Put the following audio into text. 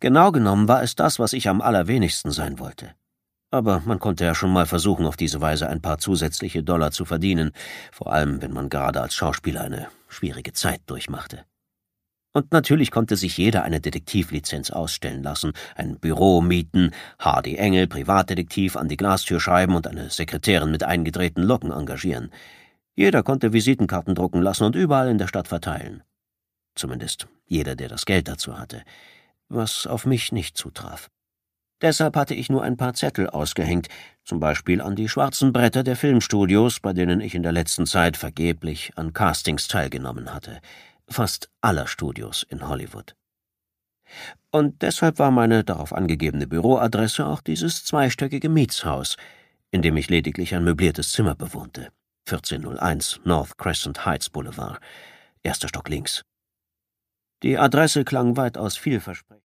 Genau genommen war es das, was ich am allerwenigsten sein wollte. Aber man konnte ja schon mal versuchen, auf diese Weise ein paar zusätzliche Dollar zu verdienen, vor allem wenn man gerade als Schauspieler eine schwierige Zeit durchmachte. Und natürlich konnte sich jeder eine Detektivlizenz ausstellen lassen, ein Büro mieten, Hardy Engel, Privatdetektiv, an die Glastür schreiben und eine Sekretärin mit eingedrehten Locken engagieren. Jeder konnte Visitenkarten drucken lassen und überall in der Stadt verteilen. Zumindest jeder, der das Geld dazu hatte, was auf mich nicht zutraf. Deshalb hatte ich nur ein paar Zettel ausgehängt, zum Beispiel an die schwarzen Bretter der Filmstudios, bei denen ich in der letzten Zeit vergeblich an Castings teilgenommen hatte. Fast aller Studios in Hollywood. Und deshalb war meine darauf angegebene Büroadresse auch dieses zweistöckige Mietshaus, in dem ich lediglich ein möbliertes Zimmer bewohnte. 1401 North Crescent Heights Boulevard, 1. Stock links. Die Adresse klang weitaus vielversprechend.